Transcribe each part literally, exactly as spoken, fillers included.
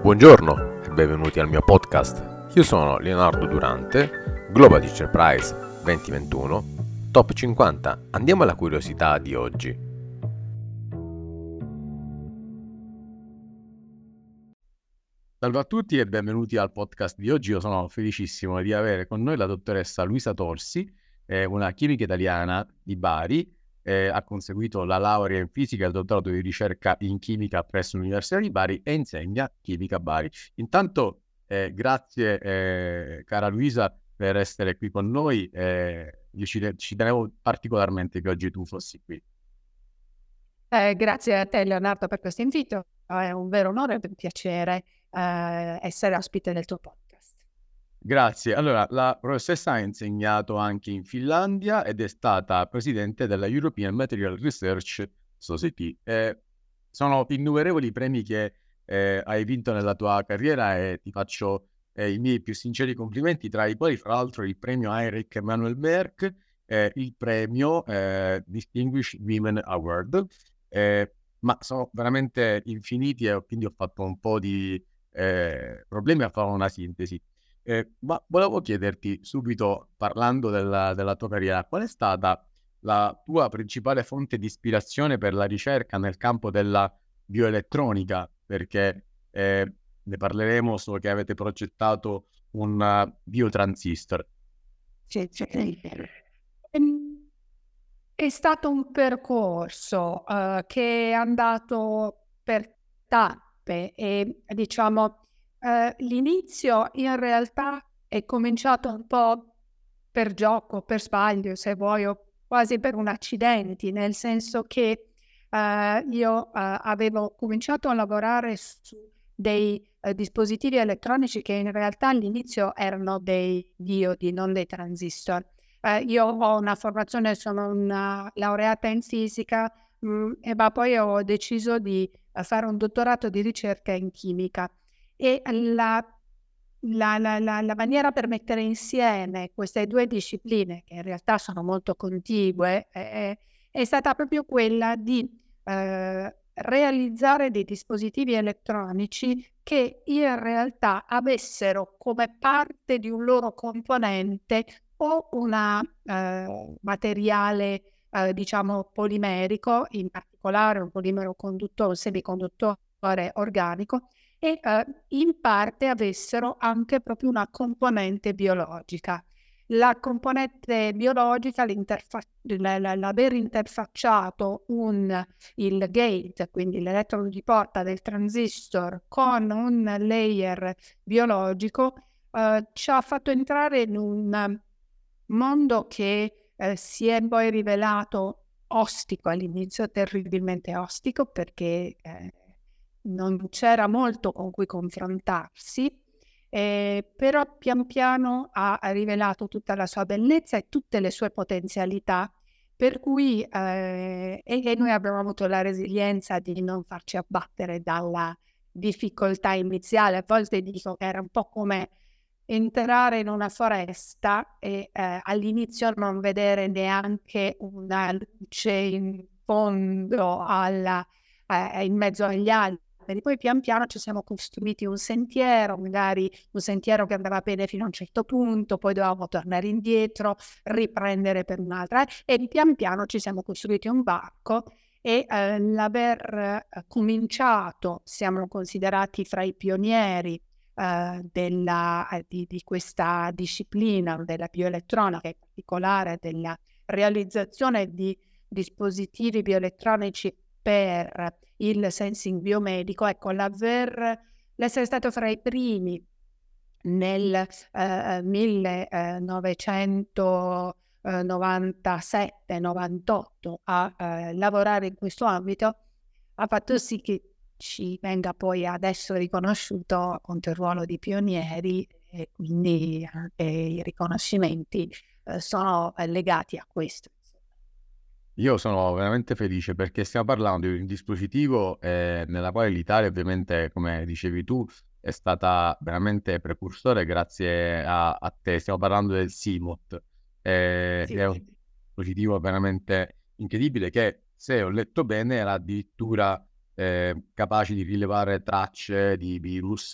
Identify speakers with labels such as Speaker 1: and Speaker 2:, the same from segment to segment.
Speaker 1: Buongiorno e benvenuti al mio podcast. Io sono Leonardo Durante, Global Teacher Prize duemilaventuno, Top cinquanta. Andiamo alla curiosità di oggi. Salve a tutti e benvenuti al podcast di oggi. Io sono felicissimo di avere con noi la dottoressa Luisa Torsi, eh, una chimica italiana di Bari. Eh, ha conseguito la laurea in fisica e il dottorato di ricerca in chimica presso l'Università di Bari e insegna chimica a Bari. Intanto, eh, grazie eh, cara Luisa per essere qui con noi. Eh, io ci, ci tenevo particolarmente che oggi tu fossi qui.
Speaker 2: Eh, grazie a te Leonardo per questo invito, è un vero onore e un piacere eh, essere ospite del tuo podcast.
Speaker 1: Grazie. Allora, la professoressa ha insegnato anche in Finlandia ed è stata presidente della European Material Research Society. Eh, sono innumerevoli premi che eh, hai vinto nella tua carriera e ti faccio eh, i miei più sinceri complimenti, tra i quali fra l'altro il premio Heinrich Emanuel Merck, eh, il premio eh, Distinguished Women Award, eh, ma sono veramente infiniti e quindi ho fatto un po' di eh, problemi a fare una sintesi. Eh, ma volevo chiederti subito, parlando della, della tua carriera, qual è stata la tua principale fonte di ispirazione per la ricerca nel campo della bioelettronica? Perché eh, ne parleremo, so che avete progettato un uh, biotransistor.
Speaker 2: Sì, sì. È stato un percorso uh, che è andato per tappe e diciamo Uh, l'inizio in realtà è cominciato un po' per gioco, per sbaglio, se vuoi, o quasi per un accidente, nel senso che uh, io uh, avevo cominciato a lavorare su dei uh, dispositivi elettronici che in realtà all'inizio erano dei diodi, non dei transistor. Uh, io ho una formazione, sono una laureata in fisica, mh, e ma poi ho deciso di uh, fare un dottorato di ricerca in chimica. E la, la, la, la, la maniera per mettere insieme queste due discipline, che in realtà sono molto contigue, è, è stata proprio quella di eh, realizzare dei dispositivi elettronici che in realtà avessero come parte di un loro componente o un eh, materiale eh, diciamo polimerico, in particolare un polimero conduttore, un semiconduttore organico, e eh, in parte avessero anche proprio una componente biologica. La componente biologica, l'aver interfacciato un, il gate, quindi l'elettrodo di porta del transistor, con un layer biologico, eh, ci ha fatto entrare in un mondo che eh, si è poi rivelato ostico all'inizio, terribilmente ostico, perché eh, non c'era molto con cui confrontarsi, eh, però pian piano ha rivelato tutta la sua bellezza e tutte le sue potenzialità, per cui eh, e, e noi abbiamo avuto la resilienza di non farci abbattere dalla difficoltà iniziale. A volte dico che era un po' come entrare in una foresta e eh, all'inizio non vedere neanche una luce in fondo alla, eh, in mezzo agli alberi. Poi pian piano ci siamo costruiti un sentiero, magari un sentiero che andava bene fino a un certo punto, poi dovevamo tornare indietro, riprendere per un'altra, e pian piano ci siamo costruiti un barco. E eh, l'aver eh, cominciato, siamo considerati fra i pionieri eh, della, eh, di, di questa disciplina della bioelettronica, in particolare della realizzazione di dispositivi bioelettronici per il sensing biomedico. Ecco, l'aver, l'essere stato fra i primi nel eh, millenovecentonovantasette novantotto a eh, lavorare in questo ambito ha fatto sì che ci venga poi adesso riconosciuto con il ruolo di pionieri, e quindi anche i riconoscimenti eh, sono legati a questo.
Speaker 1: Io sono veramente felice perché stiamo parlando di un dispositivo eh, nella quale l'Italia, ovviamente, come dicevi tu, è stata veramente precursore grazie a, a te. Stiamo parlando del CMOT, eh,
Speaker 2: Sì.
Speaker 1: è un dispositivo veramente incredibile che, se ho letto bene, era addirittura eh, capaci di rilevare tracce di virus,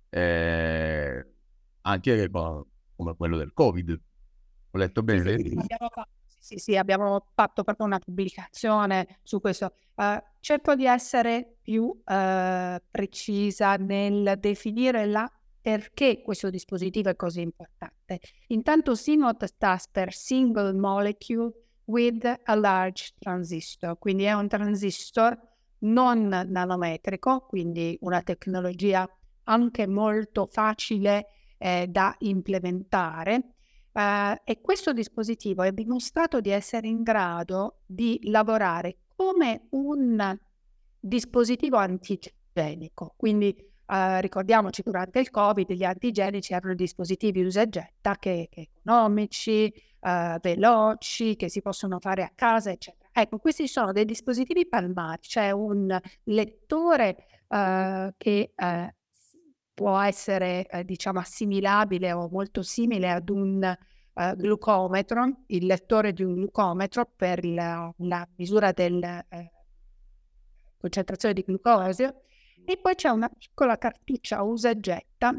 Speaker 1: eh, anche co- come quello del Covid. Ho letto
Speaker 2: Sì,
Speaker 1: bene?
Speaker 2: sì, abbiamo fa- sì, sì, abbiamo fatto proprio una pubblicazione su questo. Eh, cerco di essere più eh, precisa nel definire la perché questo dispositivo è così importante. Intanto S I M O T sta per Single Molecule with a Large Transistor, quindi è un transistor non nanometrico, quindi una tecnologia anche molto facile eh, da implementare. Uh, e questo dispositivo è dimostrato di essere in grado di lavorare come un dispositivo antigenico. Quindi uh, ricordiamoci, durante il Covid gli antigenici erano dispositivi usa e getta che, che economici, uh, veloci, che si possono fare a casa, eccetera. Ecco, questi sono dei dispositivi palmari, c'è un lettore uh, che uh, può essere eh, diciamo assimilabile o molto simile ad un uh, glucometro, il lettore di un glucometro per la, la misura della eh, concentrazione di glucosio, e poi c'è una piccola cartuccia usa e getta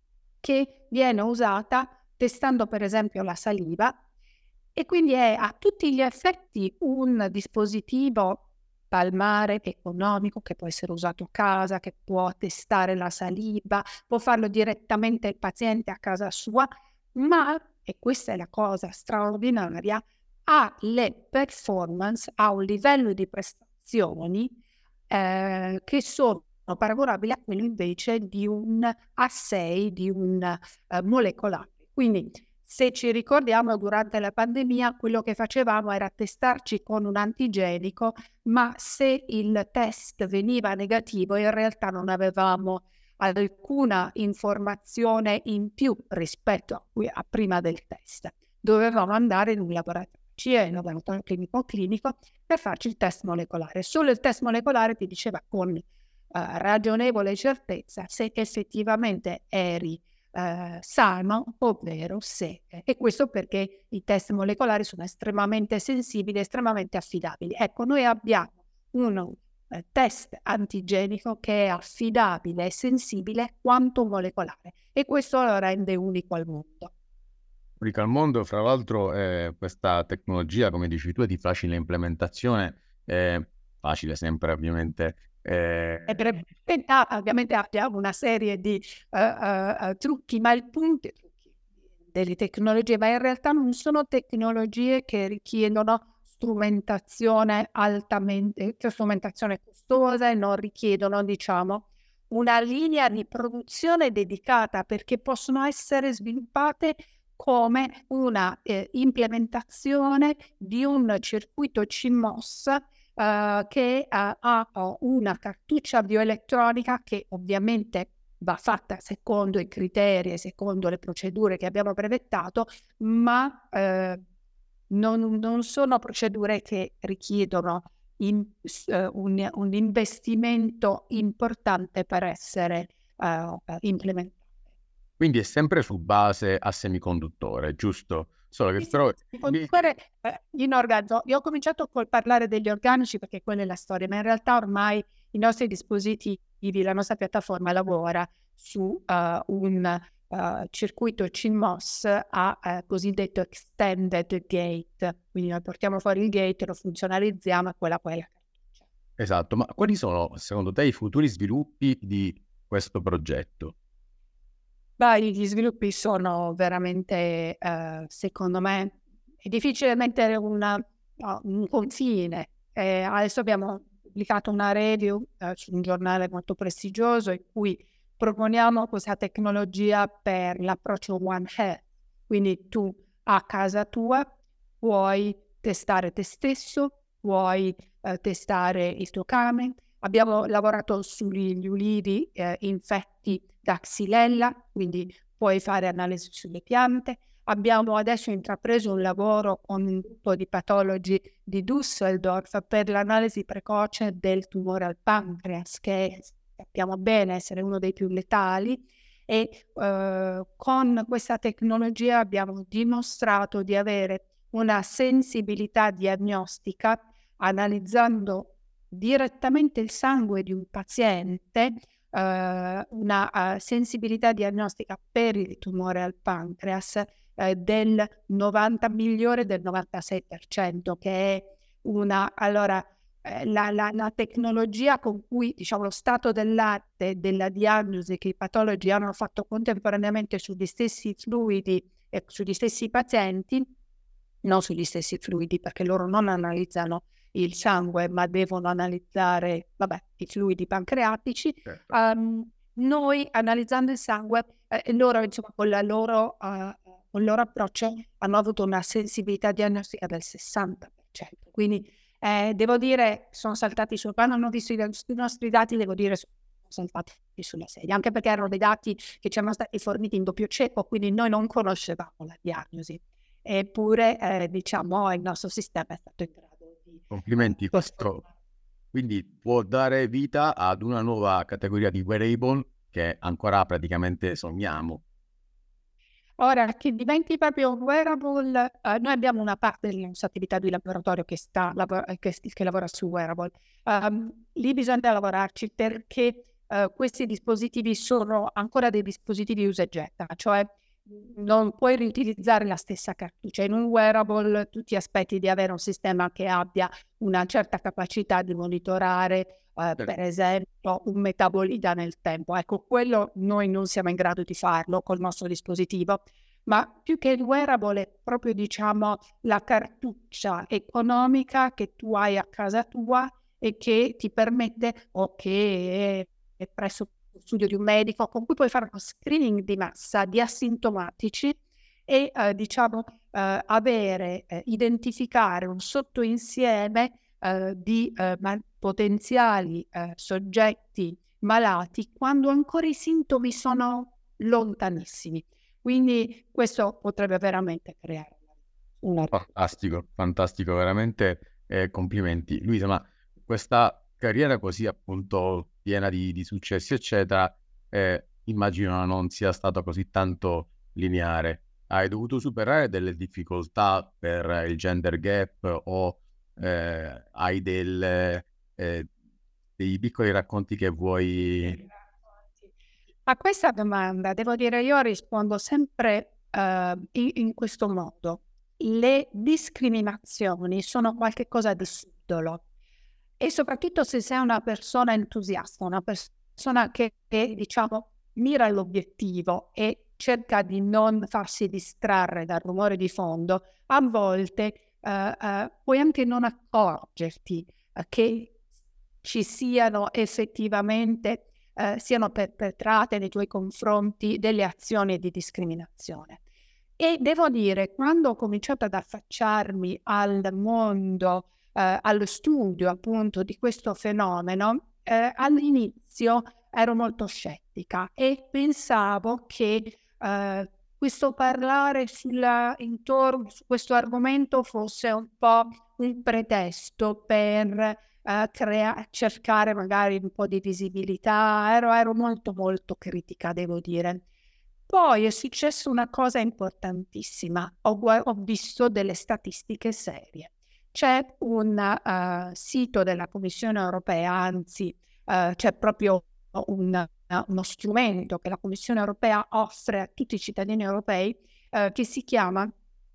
Speaker 2: che viene usata testando per esempio la saliva, e quindi è a tutti gli effetti un dispositivo palmare economico che può essere usato a casa, che può testare la saliva, può farlo direttamente il paziente a casa sua, ma, e questa è la cosa straordinaria, ha le performance, ha un livello di prestazioni eh, che sono paragonabili a quello invece di un A sei, di un eh, molecolare. Quindi se ci ricordiamo, durante la pandemia quello che facevamo era testarci con un antigenico, ma se il test veniva negativo in realtà non avevamo alcuna informazione in più rispetto a, a prima del test. Dovevamo andare in un laboratorio C E, in un laboratorio clinico clinico per farci il test molecolare. Solo il test molecolare ti diceva con uh, ragionevole certezza se effettivamente eri Uh, sano, ovvero se. E questo perché i test molecolari sono estremamente sensibili, estremamente affidabili. Ecco, noi abbiamo un uh, test antigenico che è affidabile e sensibile quanto molecolare, e questo lo rende unico al mondo.
Speaker 1: Unico al mondo, fra l'altro, eh, questa tecnologia, come dici tu, è di facile implementazione, eh, facile sempre ovviamente. Eh...
Speaker 2: E per ah, ovviamente abbiamo una serie di uh, uh, uh, trucchi, ma il punto delle tecnologie, ma in realtà non sono tecnologie che richiedono strumentazione altamente, cioè strumentazione costosa, e non richiedono, diciamo, una linea di produzione dedicata, perché possono essere sviluppate come una eh, implementazione di un circuito C M O S Uh, che uh, ha uh, una cartuccia bioelettronica che ovviamente va fatta secondo i criteri e secondo le procedure che abbiamo brevettato, ma uh, non, non sono procedure che richiedono in, uh, un, un investimento importante per essere uh, implementate.
Speaker 1: Quindi è sempre su base a semiconduttore, giusto? Solo che però...
Speaker 2: eh, in organo, io ho cominciato col parlare degli organici perché quella è la storia, ma in realtà ormai i nostri dispositivi, la nostra piattaforma lavora su uh, un uh, circuito C M O S a uh, cosiddetto extended gate, quindi noi portiamo fuori il gate, lo funzionalizziamo e quella poi è la cartuccia.
Speaker 1: Esatto, ma quali sono secondo te i futuri sviluppi di questo progetto?
Speaker 2: Beh, gli sviluppi sono veramente, uh, secondo me, è difficile mettere una, no, un confine. Eh, adesso abbiamo pubblicato una review uh, su un giornale molto prestigioso in cui proponiamo questa tecnologia per l'approccio One Health. Quindi tu a casa tua puoi testare te stesso, puoi uh, testare il tuo cane. Abbiamo lavorato sugli ulidi eh, infetti da Xylella, quindi puoi fare analisi sulle piante. Abbiamo adesso intrapreso un lavoro con un gruppo di patologi di Düsseldorf per l'analisi precoce del tumore al pancreas, che sappiamo bene essere uno dei più letali, e eh, con questa tecnologia abbiamo dimostrato di avere una sensibilità diagnostica analizzando direttamente il sangue di un paziente, eh, una eh, sensibilità diagnostica per il tumore al pancreas eh, del novanta migliore del novantasei per cento, che è una allora eh, la, la, la tecnologia con cui, diciamo, lo stato dell'arte della diagnosi che i patologi hanno fatto contemporaneamente sugli stessi fluidi e sugli stessi pazienti, non sugli stessi fluidi, perché loro non analizzano il sangue, ma devono analizzare, vabbè, i fluidi pancreatici.
Speaker 1: Certo.
Speaker 2: Um, noi, analizzando il sangue, eh, loro, insomma, con, la loro, uh, con il loro approccio, hanno avuto una sensibilità diagnostica del sessanta per cento. Quindi, eh, devo dire, sono saltati su, quando hanno visto i, i nostri dati, devo dire, sono saltati sulla sedia, anche perché erano dei dati che ci erano stati forniti in doppio cieco, quindi noi non conoscevamo la diagnosi. Eppure, eh, diciamo, il nostro sistema è stato in grado di...
Speaker 1: Complimenti.
Speaker 2: Questo.
Speaker 1: Quindi può dare vita ad una nuova categoria di wearable che ancora praticamente sogniamo.
Speaker 2: Ora, che diventi proprio un wearable, eh, noi abbiamo una parte della nostra attività di laboratorio che, sta, lavora, che, che lavora su wearable. Um, lì bisogna lavorarci perché uh, questi dispositivi sono ancora dei dispositivi usa e getta, cioè non puoi riutilizzare la stessa cartuccia. In un wearable tu ti aspetti di avere un sistema che abbia una certa capacità di monitorare, eh, per esempio, un metabolita nel tempo. Ecco, quello noi non siamo in grado di farlo col nostro dispositivo, ma più che il wearable è proprio, diciamo, la cartuccia economica che tu hai a casa tua e che ti permette, o che è, è presso studio di un medico, con cui puoi fare uno screening di massa di asintomatici e eh, diciamo eh, avere, eh, identificare un sottoinsieme eh, di eh, ma- potenziali eh, soggetti malati quando ancora i sintomi sono lontanissimi. Quindi questo potrebbe veramente creare una...
Speaker 1: Fantastico, fantastico, veramente eh, complimenti. Luisa, ma questa carriera così appunto piena di, di successi eccetera, eh, immagino non sia stata così tanto lineare. Hai dovuto superare delle difficoltà per il gender gap o eh, hai del, eh, dei piccoli racconti che vuoi...
Speaker 2: A questa domanda devo dire, io rispondo sempre uh, in, in questo modo. Le discriminazioni sono qualcosa di subdolo e soprattutto se sei una persona entusiasta, una persona che, che diciamo mira all'obiettivo e cerca di non farsi distrarre dal rumore di fondo, a volte uh, uh, puoi anche non accorgerti uh, che ci siano effettivamente Uh, siano perpetrate nei tuoi confronti delle azioni di discriminazione. E devo dire, quando ho cominciato ad affacciarmi al mondo, uh, allo studio appunto di questo fenomeno, uh, all'inizio ero molto scettica e pensavo che uh, questo parlare sulla, intorno su questo argomento fosse un po' un pretesto per Uh, crea- cercare magari un po' di visibilità, ero, ero molto molto critica, devo dire. Poi è successa una cosa importantissima, ho, ho visto delle statistiche serie. C'è un uh, sito della Commissione europea, anzi uh, c'è proprio un, uh, uno strumento che la Commissione europea offre a tutti i cittadini europei uh, che si chiama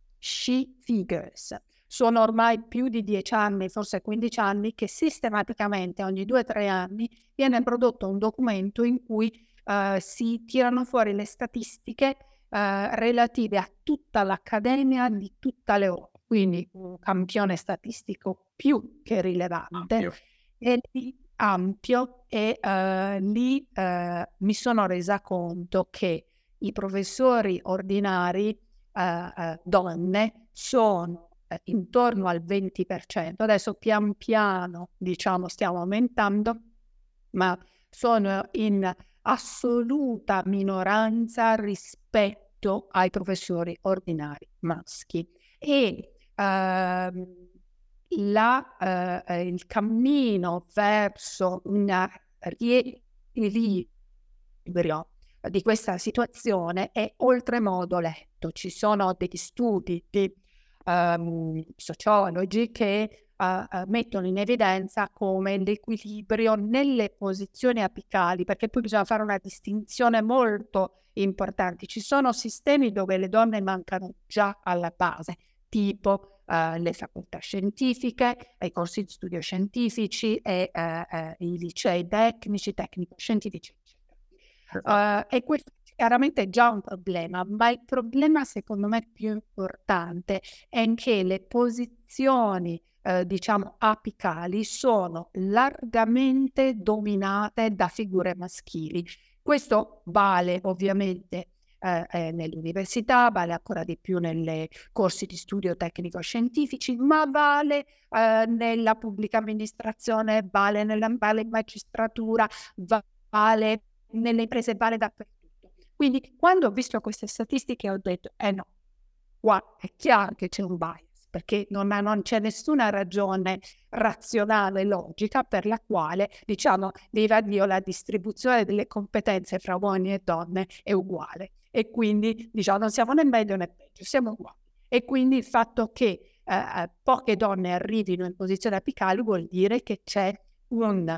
Speaker 2: She Figures. Sono ormai più di dieci anni, forse quindici anni, che sistematicamente ogni due o tre anni viene prodotto un documento in cui uh, si tirano fuori le statistiche uh, relative a tutta l'accademia di tutta l'Europa. Quindi un campione statistico più che rilevante. Ampio. E lì, ampio, e uh, lì uh, mi sono resa conto che i professori ordinari uh, uh, donne sono intorno al venti per cento, adesso pian piano diciamo stiamo aumentando, ma sono in assoluta minoranza rispetto ai professori ordinari maschi e uh, la, uh, il cammino verso un riequilibrio di questa situazione è oltremodo letto. Ci sono degli studi di Um, sociologi che uh, uh, uh, mettono in evidenza come l'equilibrio nelle posizioni apicali, perché poi bisogna fare una distinzione molto importante. Ci sono sistemi dove le donne mancano già alla base, tipo uh, le facoltà scientifiche, i corsi di studio scientifici e uh, uh, i licei tecnici, tecnico-scientifici, eccetera. Uh, e questo chiaramente è già un problema, ma il problema secondo me più importante è che le posizioni eh, diciamo apicali sono largamente dominate da figure maschili. Questo vale ovviamente eh, eh, nell'università, vale ancora di più nei corsi di studio tecnico-scientifici, ma vale eh, nella pubblica amministrazione, vale nella vale in magistratura, vale nelle imprese, vale dappertutto. Quindi quando ho visto queste statistiche ho detto, eh no, qua è chiaro che c'è un bias, perché non, non c'è nessuna ragione razionale, logica, per la quale, diciamo, viva Dio, la distribuzione delle competenze fra uomini e donne è uguale. E quindi, diciamo, non siamo né meglio né peggio, siamo uguali. E quindi il fatto che eh, poche donne arrivino in posizione apicale vuol dire che c'è un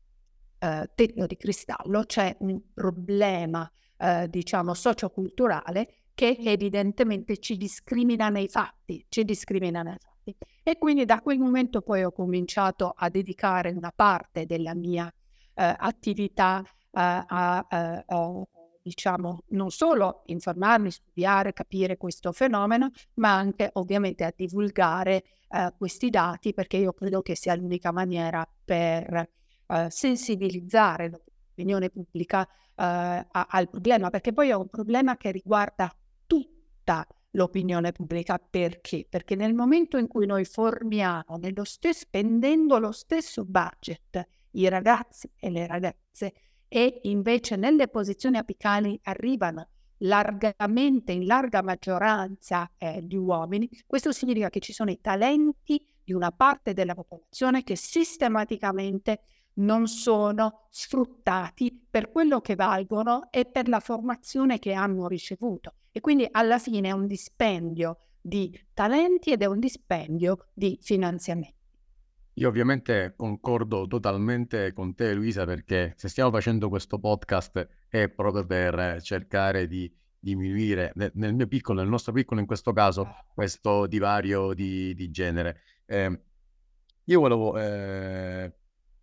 Speaker 2: eh, tetto di cristallo, c'è un problema Eh, diciamo socioculturale che evidentemente ci discrimina nei fatti, ci discrimina nei fatti. E quindi da quel momento poi ho cominciato a dedicare una parte della mia eh, attività eh, a, a, a diciamo non solo informarmi, studiare, capire questo fenomeno, ma anche ovviamente a divulgare eh, questi dati, perché io credo che sia l'unica maniera per eh, sensibilizzare l'opinione pubblica Uh, a, al problema, perché poi è un problema che riguarda tutta l'opinione pubblica. Perché? Perché nel momento in cui noi formiamo, nello stesso, spendendo lo stesso budget, i ragazzi e le ragazze, e invece nelle posizioni apicali arrivano largamente, in larga maggioranza eh, gli uomini, questo significa che ci sono i talenti di una parte della popolazione che sistematicamente non sono sfruttati per quello che valgono e per la formazione che hanno ricevuto. E quindi alla fine è un dispendio di talenti ed è un dispendio di finanziamenti.
Speaker 1: Io ovviamente concordo totalmente con te, Luisa, perché se stiamo facendo questo podcast è proprio per cercare di diminuire, nel mio piccolo, nel nostro piccolo in questo caso, questo divario di, di genere. Eh, io volevo... Eh,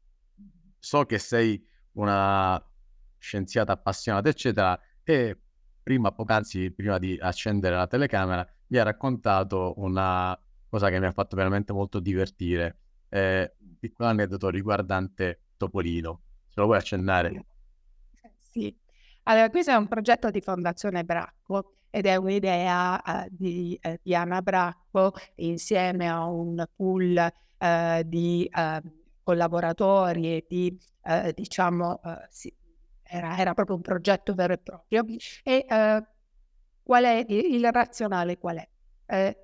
Speaker 1: so che sei una scienziata appassionata, eccetera, e prima, poc'anzi, prima di accendere la telecamera, mi ha raccontato una cosa che mi ha fatto veramente molto divertire, eh, un piccolo aneddoto riguardante Topolino. Se lo vuoi accennare?
Speaker 2: Sì. Allora, questo è un progetto di Fondazione Bracco ed è un'idea uh, di, uh, di Anna Bracco insieme a un pool uh, di uh, collaboratori e di, uh, diciamo, uh, sì, era, era proprio un progetto vero e proprio. E uh, qual è il, il razionale? Qual è? Uh,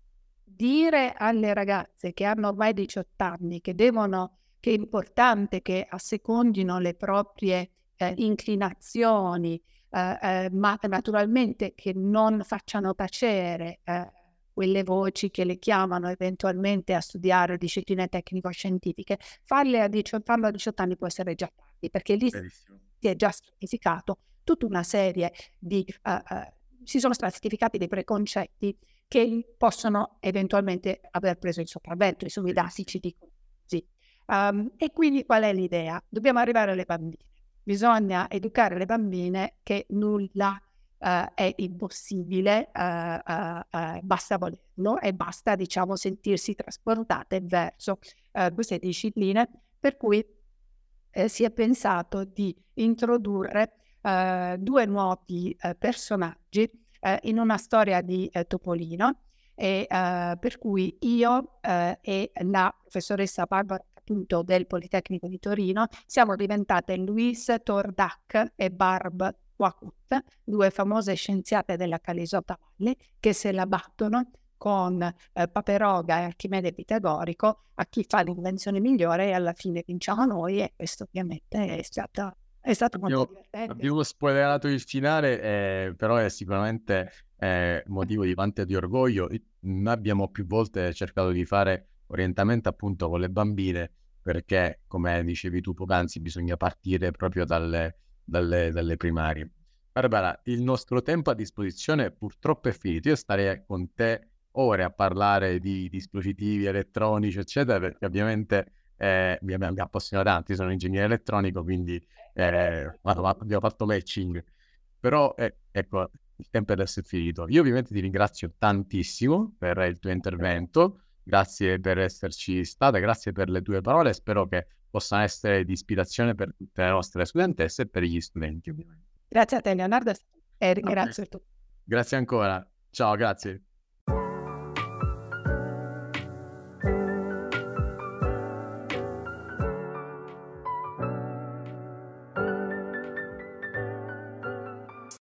Speaker 2: dire alle ragazze che hanno ormai diciotto anni che devono, che è importante che assecondino le proprie Eh, inclinazioni, eh, eh, ma naturalmente che non facciano tacere eh, quelle voci che le chiamano eventualmente a studiare discipline tecnico-scientifiche, farle a diciotto, farlo a diciotto anni può essere già tardi, perché lì
Speaker 1: Benissimo.
Speaker 2: si è già stratificato tutta una serie di, uh, uh, si sono stratificati dei preconcetti che possono eventualmente aver preso il sopravvento, insomma i dati ci dicono così. Um, e quindi qual è l'idea? Dobbiamo arrivare alle bambine. Bisogna educare le bambine che nulla uh, è impossibile, uh, uh, uh, basta volerlo e basta, diciamo, sentirsi trasportate verso uh, queste discipline, per cui eh, si è pensato di introdurre uh, due nuovi uh, personaggi uh, in una storia di uh, Topolino, e uh, per cui io uh, e la professoressa Barbara appunto del Politecnico di Torino siamo diventate Louise Tordac e Barb Wacut, due famose scienziate della Calisota Valle che se la battono con eh, Paperoga e Archimede Pitagorico a chi fa l'invenzione migliore, e alla fine vinciamo noi, e questo ovviamente è stato, è stato molto
Speaker 1: Abbiamo,
Speaker 2: divertente.
Speaker 1: abbiamo spoilerato il finale, eh, però è sicuramente eh, motivo di vanto e di orgoglio. Noi abbiamo più volte cercato di fare orientamento appunto con le bambine, perché come dicevi tu poc'anzi bisogna partire proprio dalle, dalle, dalle primarie. Barbara, il nostro tempo a disposizione purtroppo è finito. Io starei con te ore a parlare di dispositivi elettronici, eccetera, perché ovviamente eh, mi, mi appassiona tanto. Io sono ingegnere elettronico, quindi eh, abbiamo fatto matching. Però eh, ecco, il tempo adesso è finito. Io ovviamente ti ringrazio tantissimo per il tuo intervento, grazie per esserci stata, grazie per le tue parole, spero che possano essere di ispirazione per tutte le nostre studentesse e per gli studenti, ovviamente.
Speaker 2: Grazie a te Leonardo e ringrazio tutti.
Speaker 1: Grazie ancora. Ciao, grazie.